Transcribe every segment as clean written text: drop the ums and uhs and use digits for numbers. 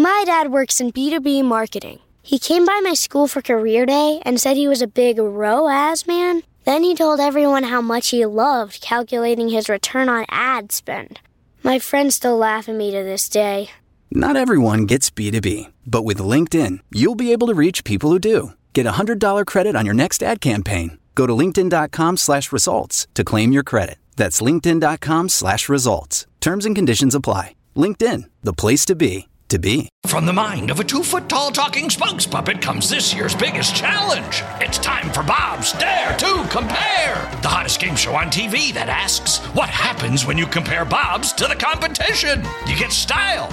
My dad works in B2B marketing. He came by my school for career day and said he was a big ROAS man. Then he told everyone how much he loved calculating his return on ad spend. My friends still laugh at me to this day. Not everyone gets B2B, but with LinkedIn, you'll be able to reach people who do. Get a $100 credit on your next ad campaign. Go to linkedin.com/results to claim your credit. That's linkedin.com/results. Terms and conditions apply. LinkedIn, the place to be. From the mind of a 2-foot-tall talking spokes puppet comes this year's biggest challenge. It's time for Bob's Dare to Compare, the hottest game show on TV that asks, what happens when you compare Bob's to the competition? You get style.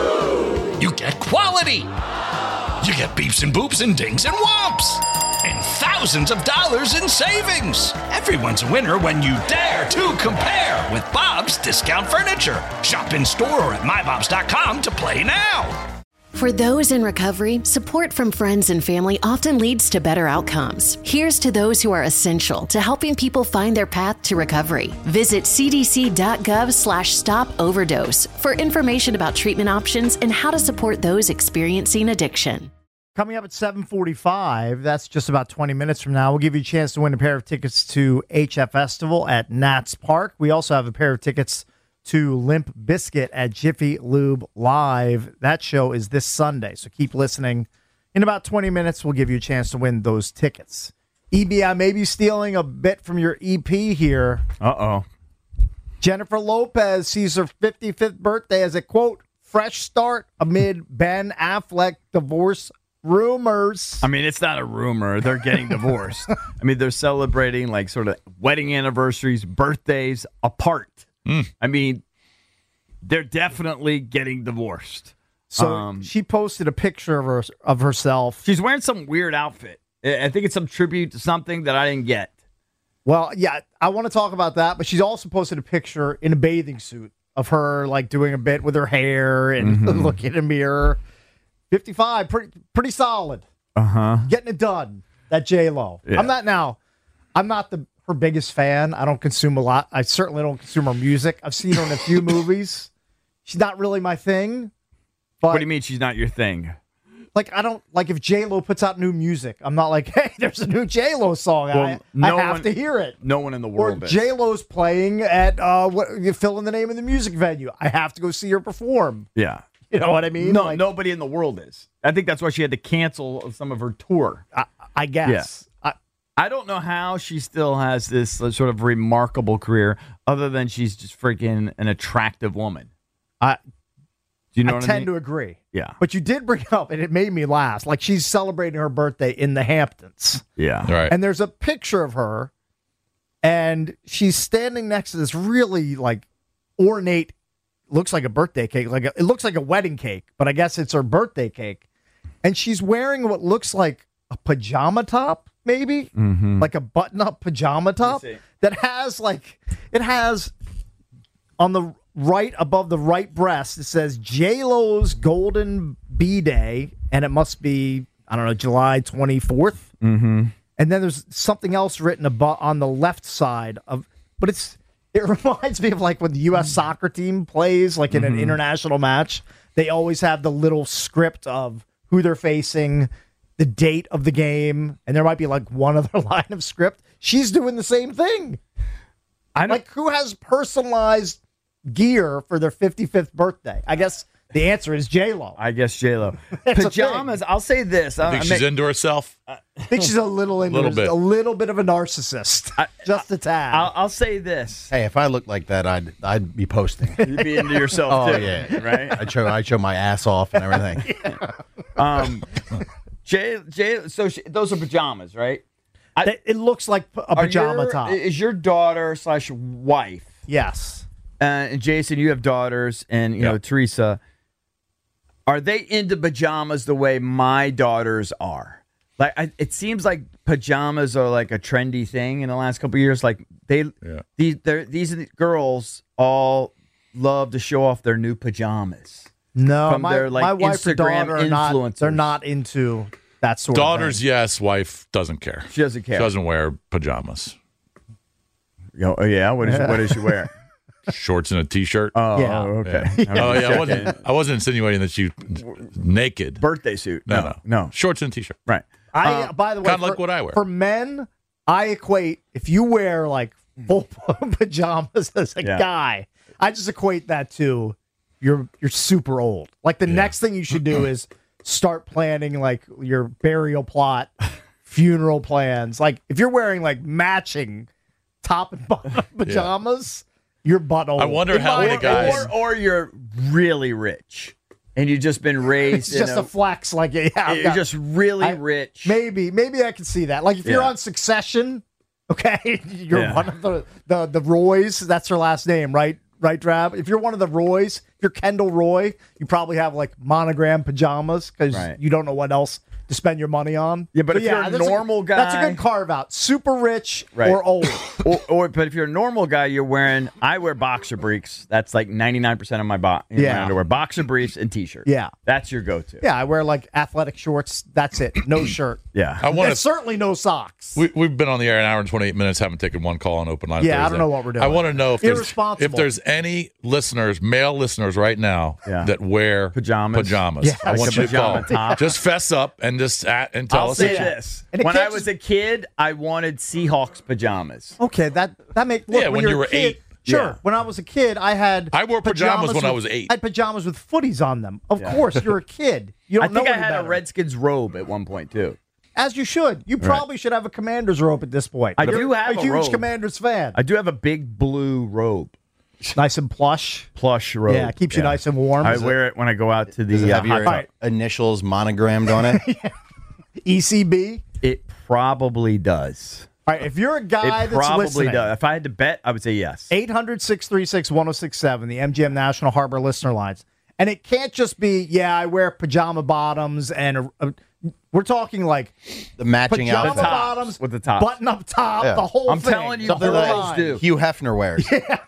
You get quality. You get beeps and boops and dings and whomps. And thousands of dollars in savings. Everyone's a winner when you dare to compare with Bob's Discount Furniture. Shop in store or at mybobs.com to play now. For those in recovery, support from friends and family often leads to better outcomes. Here's to those who are essential to helping people find their path to recovery. Visit cdc.gov/stop overdose for information about treatment options and how to support those experiencing addiction. Coming up at 7:45, that's just about 20 minutes from now, we'll give you a chance to win a pair of tickets to HF Festival at Nats Park. We also have a pair of tickets to Limp Bizkit at Jiffy Lube Live. That show is this Sunday, so keep listening. In about 20 minutes, we'll give you a chance to win those tickets. EB, I may be stealing a bit from your EP here. Uh-oh. Jennifer Lopez sees her 55th birthday as a, quote, fresh start amid Ben Affleck divorce rumors. I mean, it's not a rumor. They're getting divorced. I mean, they're celebrating like sort of wedding anniversaries, birthdays apart. I mean, they're definitely getting divorced. So she posted a picture of herself. She's wearing some weird outfit. I think it's some tribute to something that I didn't get. Well, yeah, I want to talk about that, but she's also posted a picture in a bathing suit of her like doing a bit with her hair and looking in a mirror. 55, pretty solid. Getting it done. That J-Lo. Yeah. I'm not her biggest fan. I don't consume a lot. I certainly don't consume her music. I've seen her in a few movies. She's not really my thing. But What do you mean she's not your thing? Like, I don't like if J-Lo puts out new music. I'm not like, hey, there's a new J-Lo song. Well, I have to hear it. No one in the Or world is. J-Lo's playing at what you fill in the name of the music venue. I have to go see her perform. Yeah. You know what I mean? No, like, nobody in the world is. I think that's why she had to cancel some of her tour. I guess. I don't know how she still has this sort of remarkable career other than she's just freaking an attractive woman. Do you know what I mean? I tend to agree. Yeah. But you did bring it up, and it made me laugh. Like, she's celebrating her birthday in the Hamptons. Yeah. Right. And there's a picture of her, and she's standing next to this really, like, ornate, looks like a birthday cake. It looks like a wedding cake, but I guess it's her birthday cake. And she's wearing what looks like a pajama top, maybe? Like a button-up pajama top that has, like, it has on the right above the right breast, it says J-Lo's Golden B-Day, and it must be, I don't know, July 24th. And then there's something else written on the left side of, but it reminds me of like when the U.S. soccer team plays, like in an international match, they always have the little script of who they're facing, the date of the game, and there might be like one other line of script. She's doing the same thing. Like, who has personalized gear for their 55th birthday? I guess the answer is J-Lo. I guess J-Lo. Pajamas, I'll say this. I think she's into herself. I think she's a little bit of a narcissist. Just a tad. I'll say this. Hey, if I looked like that, I'd be posting. You'd be into yourself too. Yeah. Right? I'd show my ass off and everything. So those are pajamas, right? It looks like a pajama top. Is your daughter / wife? Yes. And Jason, you have daughters, and you know Teresa. Are they into pajamas the way my daughters are? Like, it seems like pajamas are like a trendy thing in the last couple of years. Like these girls all love to show off their new pajamas. No, from their like my wife Instagram or daughter influencers. they're not into that sort Daughters, of thing. yes. Wife doesn't care. She doesn't care. She doesn't wear pajamas. Oh yeah, what does she wear? Shorts and a T-shirt. Oh, Yeah. okay. Oh yeah, I wasn't insinuating that you naked. Birthday suit. No. Shorts and T-shirt. Right. By the way, Kinda like what I wear. For men, I equate if you wear like full pajamas as a guy, I just equate that to you're super old. Like the next thing you should do is start planning like your burial plot, funeral plans. Like if you're wearing like matching top and bottom pajamas, you're butt old. I wonder how many guys. Or you're really rich and you've just been raised. It's just a flex. Like You're just really rich. Maybe I can see that. Like if you're on Succession, okay, you're one of the Roys. That's her last name, right? Right, Drab? If you're one of the Roys, if you're Kendall Roy, you probably have like monogram pajamas because you don't know what else to spend your money on. Yeah, but if you're a normal guy, that's a good carve out. Super rich or old. But if you're a normal guy, I wear boxer briefs. That's like 99% of my my underwear. Boxer briefs and T-shirts. Yeah. That's your go-to. Yeah, I wear like athletic shorts. That's it. No shirt. Yeah. And certainly no socks. We've been on the air an hour and 28 minutes, haven't taken one call on open line. Yeah, Thursday. I don't know what we're doing. I want to know if there's any listeners, male listeners right now that wear pajamas. Yeah, I want you to call. Top. Just fess up and just tell I'll us. say this. And When I was a kid, I wanted Seahawks pajamas. Okay, that makes when you were 8. Sure. Yeah. When I was a kid, I wore pajamas when I was 8. I had pajamas with footies on them. Of course, you're a kid. You don't I think know I any had better. a Redskins robe at one point too. As you should. You probably should have a Commander's robe at this point. I You're do have a a huge robe. Commanders fan. I do have a big blue robe, Nice and plush. plush robe. Yeah, keeps you nice and warm. I wear it when I go out to the Does it have your hot tub. initials monogrammed on it? ECB. It probably does. All right, if you're a guy It that's probably listening, does. If I had to bet, I would say yes. 800-636-1067, the MGM National Harbor listener lines. And it can't just be, I wear pajama bottoms and we're talking like The matching pajama outfit. bottoms with the top. button up top, Yeah. the whole I'm thing. telling you, Something girls that do. Hugh Hefner wears.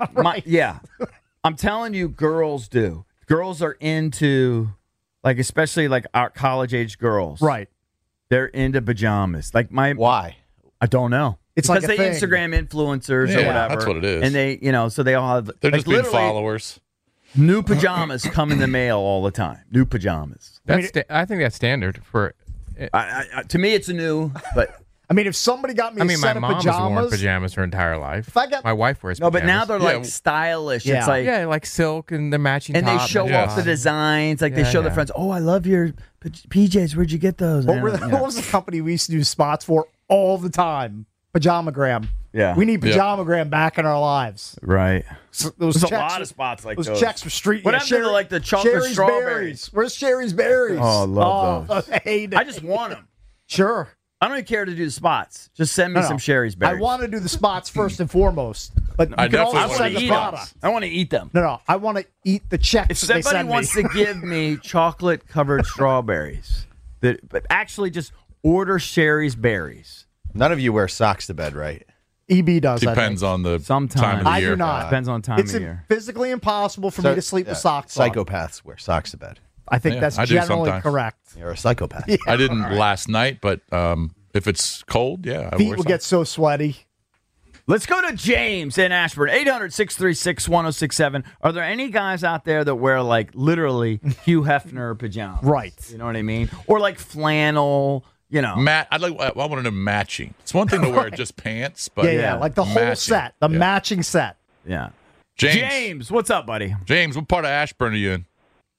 I'm telling you, girls do. Girls are into, like, especially like our college age girls. Right. They're into pajamas. Like Why? I don't know. It's because like a they thing. Instagram influencers or Yeah, whatever. that's what it is. And they, so they all have. They're like, just being literally, followers. New pajamas come in the mail all the time. New pajamas. I think that's standard for. To me, it's new, but. I mean, if somebody got me a my set of mom has worn pajamas, pajamas her entire life. If I got- my wife wears No, pajamas. but now they're like stylish. Yeah. It's like. yeah, like silk and the matching And they top show and off the bottom. designs. Like they Yeah, show their yeah. friends, I love your PJs. Where'd you get those? what was the company we used to do spots for all the time? Pajamagram. Yeah. We need Pajamagram back in our lives. Right. So those There's a checks lot of spots like those those. checks for street. What happened to like the chocolate Sherry's strawberries? Berries. Where's Sherry's Berries? Oh, I love those. I hate it. I just want them. Sure. I don't even care to do the spots. Just send me No. some Sherry's berries. I want to do the spots first and foremost, but you I can definitely also wanna send the eat product. them. I want to eat them. No, I want to eat the checks. If that they somebody send wants me. to give me chocolate covered strawberries, but actually just order Sherry's berries. None of you wear socks to bed, right? EB does. Depends on the Sometimes. time of the I do year. not. Depends on time It's of year. physically impossible for me to sleep with socks on. Psychopaths wear socks to bed. I think Yeah, that's I do generally sometimes. correct. You're a psychopath. I didn't last night, but if it's cold, I Feet wear will get so sweaty. Let's go to James in Ashburn, 800-636-1067. Are there any guys out there that wear, like, literally Hugh Hefner pajamas? Right. You know what I mean? Or, like, flannel, I want to know matching. It's one thing to wear just pants, but Yeah, like the whole matching. set, the matching set. Yeah. James, what's up, buddy? James, what part of Ashburn are you in?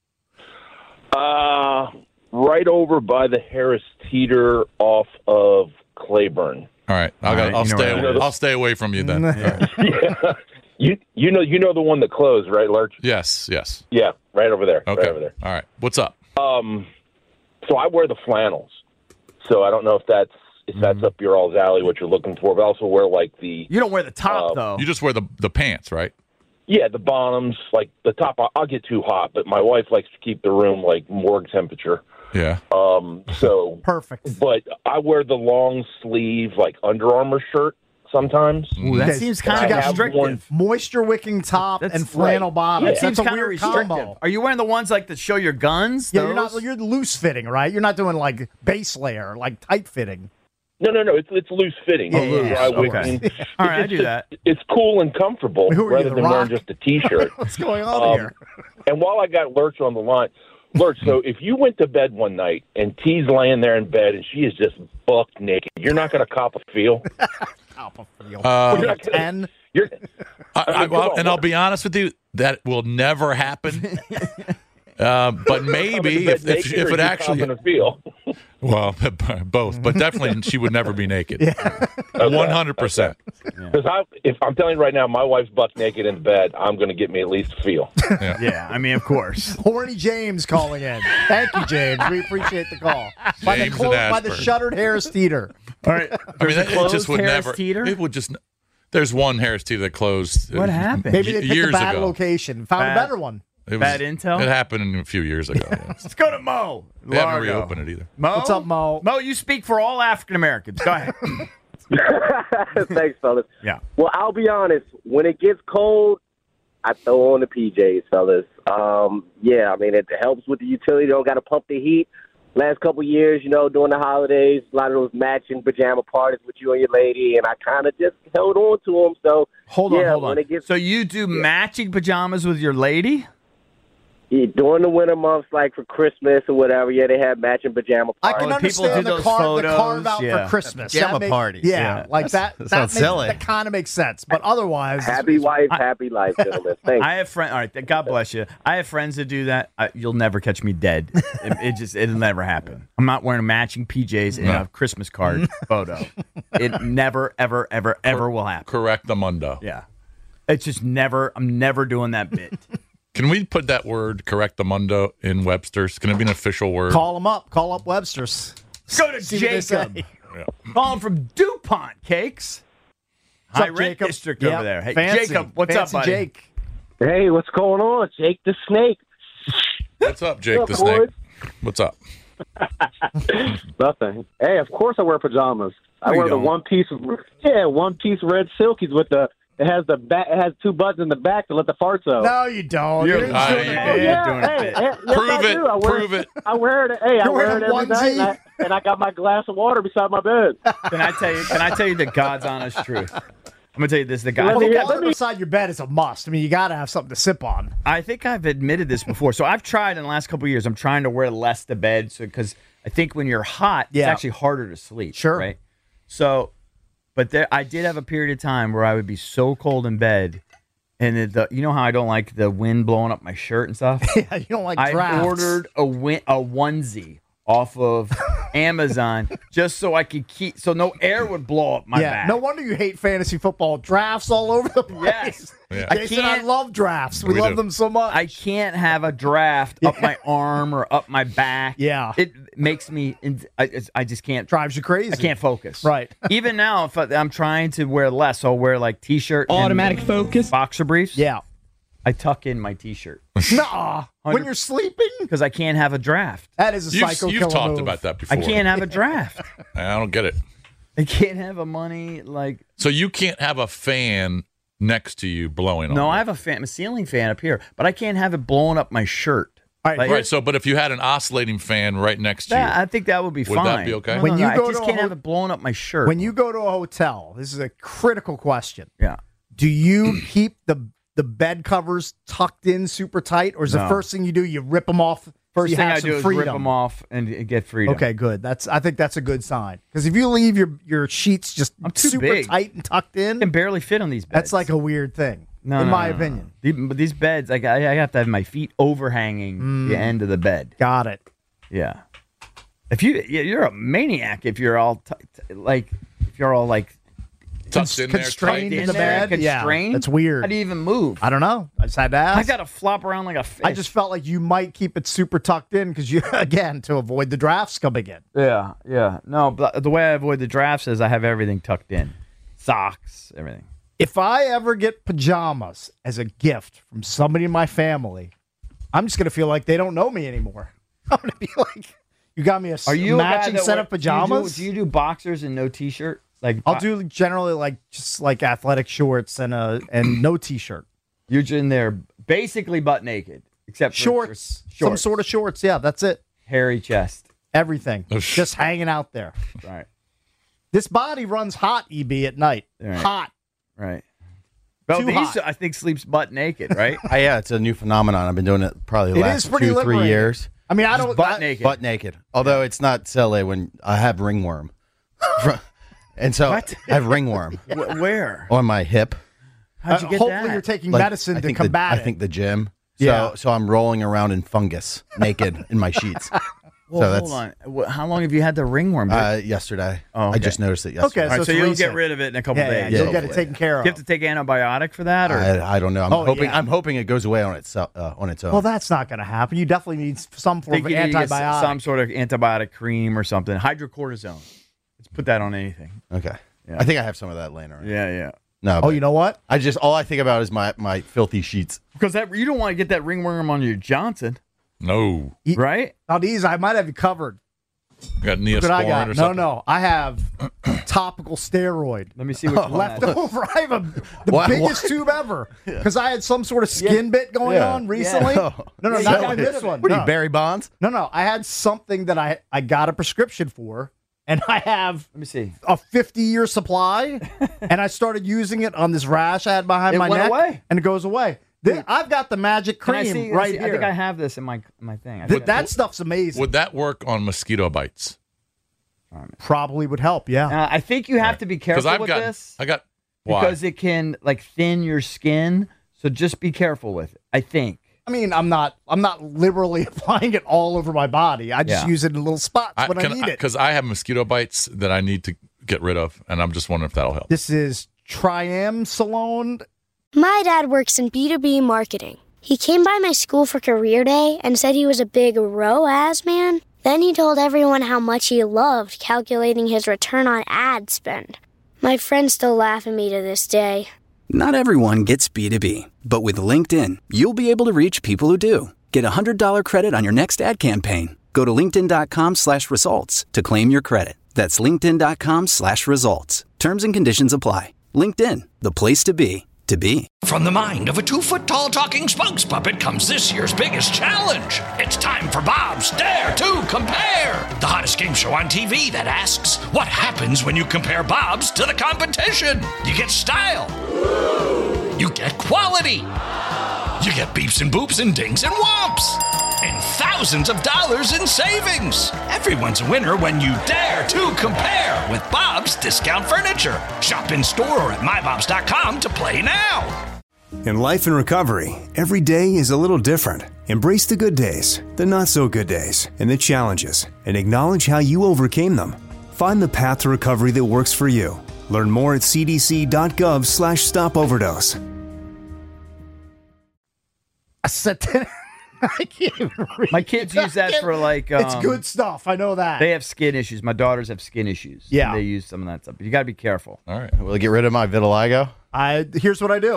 Right over by the Harris Teeter off of Claiborne. All right, I'll stay away from you then. All right. Yeah. You know the one that closed, right, Lurch? Yes. Yeah, right over there. Okay. Right over there. All right. What's up? So I wear the flannels. So I don't know if that's up your all's alley, what you're looking for. But I also wear like the You don't wear the top, though. You just wear the pants, right? yeah, the bottoms, like the top. I'll get too hot, but my wife likes to keep the room like morgue temperature. Yeah. So Perfect. But I wear the long sleeve like Under Armour shirt sometimes. Ooh, that Yes. seems I kind of have restrictive. one- Moisture wicking top That's and flannel right. bottom. Yeah. That seems That's a kind of weird restrictive. combo. Are you wearing the ones like that show your guns? Yeah, Those? you're loose fitting, right? You're not doing like base layer, like tight fitting. No. It's loose fitting. Okay. All right, I do that. It's cool and comfortable Who are you, rather The than Rock? wearing just a T-shirt. What's going on here? And while I got Lurch on the line, Lurch, so if you went to bed one night and T's laying there in bed and she is just buck naked, you're not going to cop a feel? Cop a feel. You're not gonna- 10. I'll be honest with you, that will never happen. But maybe if it actually feel. Well, both, but definitely she would never be naked. 100%. Because if I'm telling you right now, my wife's buck naked in bed, I'm going to get me at least a feel. Yeah, I mean, of course. Horny James calling in. Thank you, James. We appreciate the call. By James the in shuttered Harris Teeter. All right. I mean, it just would Harris never. Teeter? It would just. There's one Harris Teeter that closed. What happened? Maybe they picked years a bad ago. location. Found a better one. Bad intel? It happened a few years ago. Yeah. Let's go to Mo. They haven't Largo. reopened it either. Mo? What's up, Mo? Mo, you speak for all African Americans. Go ahead. Thanks, fellas. Yeah. Well, I'll be honest. When it gets cold, I throw on the PJs, fellas. Yeah, I mean, it helps with the utility. You don't got to pump the heat. Last couple of years, during the holidays, a lot of those matching pajama parties with you and your lady, and I kind of just held on to them. So Hold on. when it gets, So you do matching pajamas with your lady? during the winter months, like for Christmas or whatever, they have matching pajama I parties. can understand the carve out for Christmas. Pajama That parties. Yeah, like that. Sounds silly. That kind of makes sense. But otherwise, Happy wife, happy life, gentlemen. Thanks. I have friends. All right, God bless you. I have friends that do that. You'll never catch me dead. It'll never happen. I'm not wearing matching PJs in a Christmas card photo. It never, ever, ever, ever will happen. Correct the mundo. Yeah, it's just never. I'm never doing that bit. Can we put that word "correct the mundo" in Webster's? Can it be an official word? call them up. Call up Webster's. Go to See what they Jacob. say. Call him from DuPont Cakes. What's High up, rent Jacob? district Yep, over there. Hey, fancy. Jacob, what's Fancy up, buddy? Jake. Hey, what's going on? Jake the Snake. What's up, Jake the What's Snake? up, What's up? Nothing. Hey, of course I wear pajamas. I No, you wear the don't. one piece red silkies with it has the back. It has two buttons in the back to let the farts out. No, you don't. You're You're lying. doing it. Oh, Yeah, doing it. Hey, bit. yes, Prove I it. do. Prove it. I wear it. Hey, I You're wear wearing it a every night, onesie? and I got my glass of water beside my bed. Can I tell you the God's honest truth? I'm gonna tell you this. The guy. Well, Let the me- water beside your bed is a must. I mean, you got to have something to sip on. I think I've admitted this before. So I've tried in the last couple of years. I'm trying to wear less to bed, so because I think when you're hot, it's Yeah. actually harder to sleep. Sure. Right. So, but I did have a period of time where I would be so cold in bed, and you know how I don't like the wind blowing up my shirt and stuff. Yeah, you don't like I drafts. ordered a onesie off of Amazon just so I could so no air would blow up my back. No wonder you hate fantasy football. Drafts all over the place. Yes. Yeah. Jason, I love drafts. We We love do. them so much. I can't have a draft up my arm or up my back. Yeah. It makes me, I just can't. Drives you crazy. I can't focus. Right. Even now, if I'm trying to wear less, I'll wear like T-shirt, automatic focus, boxer briefs. Yeah. I tuck in my T-shirt Nuh-uh. When you're sleeping? because I can't have a draft. That is a psycho You've killer talked move. about that before. I can't have a draft. I don't get it. I can't have a money like. So you can't have a fan next to you blowing on No, you. I have a ceiling fan up here, but I can't have it blowing up my shirt. All right, Like- Right. So, but if you had an oscillating fan right next to you, I think that would be Would fine. that be okay? No, When no, you I go just to a can't ho- have it blowing up my shirt. When you go to a hotel, this is a critical question. yeah. Do you keep the bed covers tucked in super tight, or is the No. first thing you do you rip them off? so First you thing have I some do is freedom? rip them off and get freedom. Okay, good. I think that's a good sign. Because if you leave your sheets just I'm too super big. tight and tucked I can in, barely fit on these beds. that's like a weird thing, No, in no, my no, no. opinion. But these beds, like I have to have my feet overhanging the end of the bed. Got it. Yeah. You're a maniac if you're all if you're all like tucked in there, constrained tight. in the there, bed. Yeah, constrained. that's weird. How do you even move? I don't know. I just had to ask. I got to flop around like a fish. I just felt like you might keep it super tucked in because you, again, to avoid the drafts coming in. yeah. No, but the way I avoid the drafts is I have everything tucked in, socks, everything. If I ever get pajamas as a gift from somebody in my family, I'm just going to feel like they don't know me anymore. I'm going to be like, you got me a Are you a guy matching that set of pajamas? Do you do boxers and no t-shirt? Like I'll do generally like just like athletic shorts and no t-shirt. You're in there basically butt naked, except for Shorts, some sort of shorts. Yeah, that's it. hairy chest. Everything just hanging out there. Right. This body runs hot, EB, at night. Right. Hot. Right. Well, Too hot. I think, sleeps butt naked, right? Yeah, it's a new phenomenon. I've been doing it probably the last 2-3 years. I mean, I don't... Butt naked. Butt naked. Although it's not silly when I have ringworm. And so What? I have ringworm Where? on my hip. How'd you get hopefully that? you're taking Like, medicine I to think combat I it. think the gym. Yeah. So I'm rolling around in fungus naked in my sheets. Well, so that's hold on. How long have you had the ringworm? yesterday. Oh, okay. I just noticed it yesterday. Okay, All right, so it's you'll recent. get rid of it in a couple Yeah, days. you'll Yeah, get it taken care of. You have to take antibiotic for that, or I don't know. yeah. I'm hoping it goes away on its own. Well, that's not going to happen. You definitely need some form think of you need to get antibiotic. some sort of antibiotic cream or something. Hydrocortisone. Let's put that on anything. Okay. Yeah. I think I have some of that laying around. Yeah. No. Oh, but you know what? all I think about is my filthy sheets. Because you don't want to get that ringworm on your Johnson, No. right? Now, these, I might have you covered. You got What I Neosporin got? or something? No. I have topical steroid. Let me see what you Left over. I have the Why- biggest tube ever because I had some sort of skin bit going on recently. Yeah. No, Yeah, not you like did. this one. What are no. you, Barry Bonds? No. I had something that I got a prescription for, and I have Let me see. a 50-year supply, and I started using it on this rash I had behind It my went neck, away. and it goes away. I've got the magic Can I cream see? right I here. think I have this in my thing. That stuff's amazing. Would that work on mosquito bites? Probably would help. Yeah. I think you have to be careful with this I got why? because it can thin your skin. So just be careful with it. I think. I mean, I'm not liberally applying it all over my body. I just Yeah. use it in little spots when I need it. Because I have mosquito bites that I need to get rid of, and I'm just wondering if that'll help. This is Triamcinolone. My dad works in B2B marketing. He came by my school for career day and said he was a big ROAS man. Then he told everyone how much he loved calculating his return on ad spend. My friends still laugh at me to this day. Not everyone gets B2B, but with LinkedIn, you'll be able to reach people who do. Get a $100 credit on your next ad campaign. Go to linkedin.com/results to claim your credit. That's linkedin.com/results. Terms and conditions apply. LinkedIn, the place to be, to be. From the mind of a 2-foot-tall talking spokes puppet comes this year's biggest challenge. It's time for Bob's Dare to Compare, the hottest game show on TV that asks, what happens when you compare Bob's to the competition? You get style. You get quality. You get beeps and boops and dings and whomps. And thousands of dollars in savings. Everyone's a winner when you dare to compare with Bob's Discount Furniture. Shop in store or at mybobs.com to play now. In life and recovery, every day is a little different. Embrace the good days, the not so good days, and the challenges, and acknowledge how you overcame them. Find the path to recovery that works for you. Learn more at cdc.gov/stopoverdose. I said that. I can't even read. My kids use that for it's good stuff. I know that. They have skin issues. My daughters have skin issues. Yeah. And they use some of that stuff. But you got to be careful. All right. Will it get rid of my vitiligo? Here's what I do.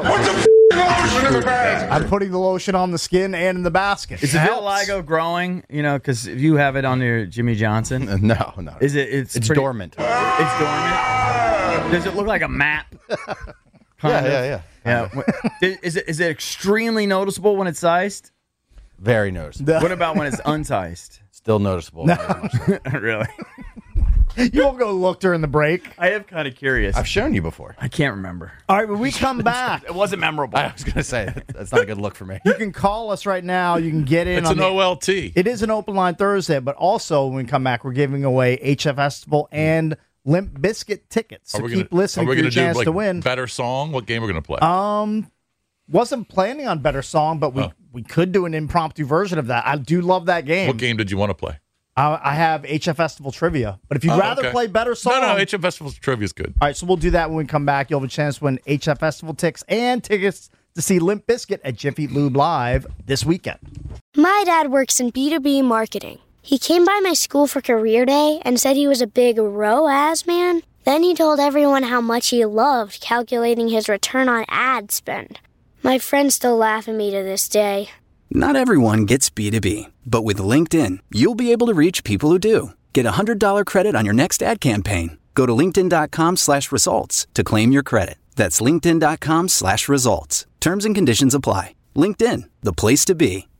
I'm putting the lotion on the skin and in the basket. Is the vitiligo growing? Because if you have it on your Jimmy Johnson, No. is it? It's pretty- dormant. It's dormant. Does it look like a map? Yeah. Is it extremely noticeable when it's sized? Very noticeable. What about when it's unsized? Still noticeable. Really? You won't go look during the break. I am kind of curious. I've shown you before. I can't remember. All right, when we come back, It wasn't memorable. I was going to say, that's not a good look for me. you can call us right now. You can get in It's on an OLT. It is an open line Thursday, but also when we come back, we're giving away HF Festival and Limp Bizkit tickets. So keep listening for your chance to win. Better song? What game we're going to play? Wasn't planning on Better Song, but we could do an impromptu version of that. I do love that game. What game did you want to play? I have HF Festival trivia, but if you'd rather play Better Song, No, HF Festival trivia is good. All right, so we'll do that when we come back. You'll have a chance to win HF Festival tickets and tickets to see Limp Bizkit at Jiffy Lube Live this weekend. My dad works in B2B marketing. He came by my school for career day and said he was a big ROAS man. Then he told everyone how much he loved calculating his return on ad spend. My friends still laugh at me to this day. Not everyone gets B2B, but with LinkedIn, you'll be able to reach people who do. Get a $100 credit on your next ad campaign. Go to linkedin.com/results to claim your credit. That's linkedin.com/results. Terms and conditions apply. LinkedIn, the place to be,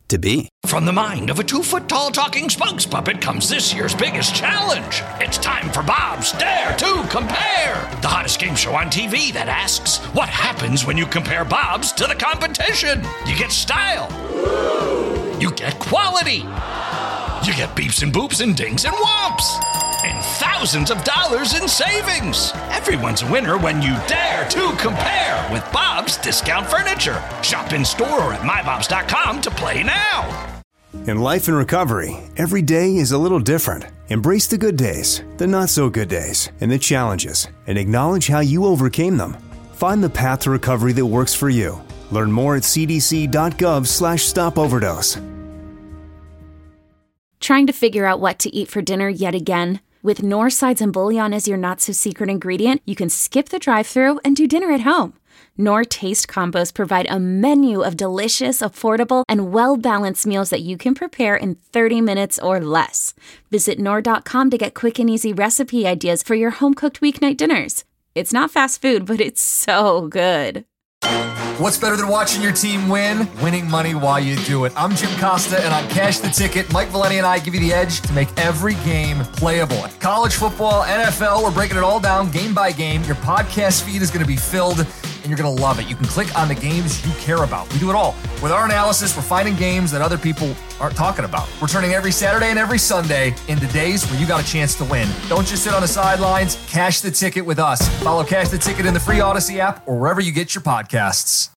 to be. From the mind of a 2-foot-tall talking spokes puppet comes this year's biggest challenge. It's time for Bob's Dare to Compare, the hottest game show on TV that asks, what happens when you compare Bob's to the competition? You get style. You get quality. You get beeps and boops and dings and whomps. And thousands of dollars in savings. Everyone's a winner when you dare to compare with Bob's Discount Furniture. Shop in store or at mybobs.com to play now. In life and recovery, every day is a little different. Embrace the good days, the not so good days, and the challenges, and acknowledge how you overcame them. Find the path to recovery that works for you. Learn more at cdc.gov/stopoverdose. Trying to figure out what to eat for dinner yet again? With Knorr Sides and Bouillon as your not-so-secret ingredient, you can skip the drive-thru and do dinner at home. Knorr Taste Combos provide a menu of delicious, affordable, and well-balanced meals that you can prepare in 30 minutes or less. Visit Knorr.com to get quick and easy recipe ideas for your home-cooked weeknight dinners. It's not fast food, but it's so good. What's better than watching your team win? Winning money while you do it. I'm Jim Costa, and on Cash the Ticket, Mike Valeni and I give you the edge to make every game playable. College football, NFL, we're breaking it all down game by game. Your podcast feed is going to be filled, and you're going to love it. You can click on the games you care about. We do it all. With our analysis, we're finding games that other people aren't talking about. We're turning every Saturday and every Sunday into days where you got a chance to win. Don't just sit on the sidelines. Cash the Ticket with us. Follow Cash the Ticket in the free Odyssey app or wherever you get your podcasts.